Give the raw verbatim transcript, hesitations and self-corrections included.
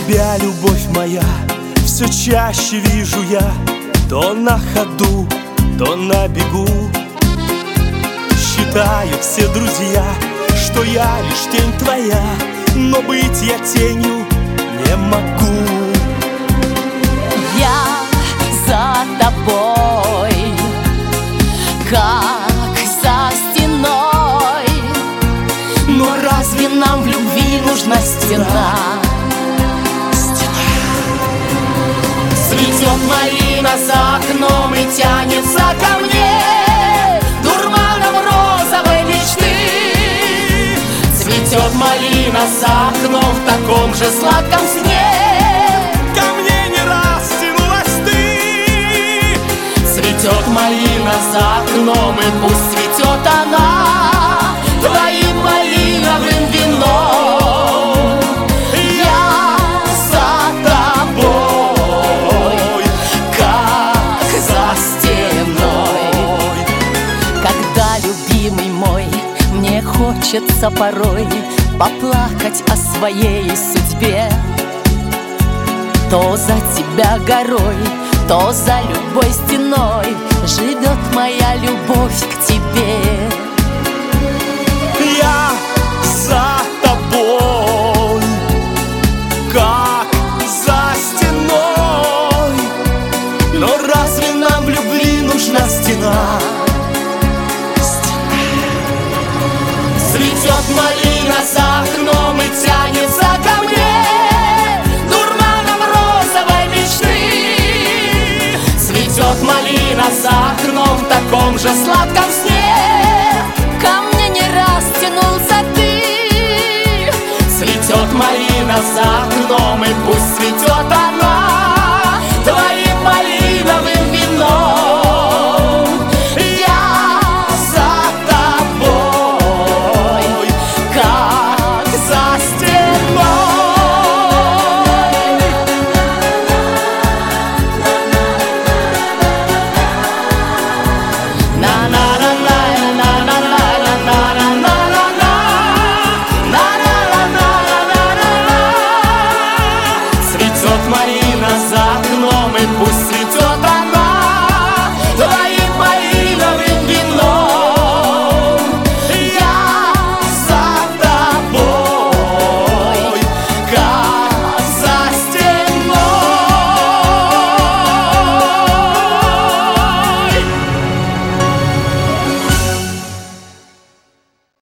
тебя, любовь моя, все чаще вижу я, то на ходу, то на бегу. Считают все друзья, что я лишь тень твоя, но быть я тенью не могу. Я за тобой, как за стеной. Но разве нам в любви нужна стена? Цветет малина за окном и тянется ко мне дурманом розовой мечты. Цветет малина за окном в таком же сладком сне. Ко мне не раз тянулась ты. Цветет малина за окном, и пусть цветет она твоим малиновым вином. Я за тобой, как за стеной. Когда, любимый мой, мне хочется порой поплакать о своей судьбе, то за тебя горой, то за любой стеной живет моя любовь к тебе. Я за тобой, как за стеной. Но разве нам в любви нужна стена? Цветет малина за окном и тянется ко мне дурманом розовой мечты. Цветет малина за окном в таком же сладком сне. Ко мне не раз тянулся ты. Цветет малина за окном, и пусть цветет она.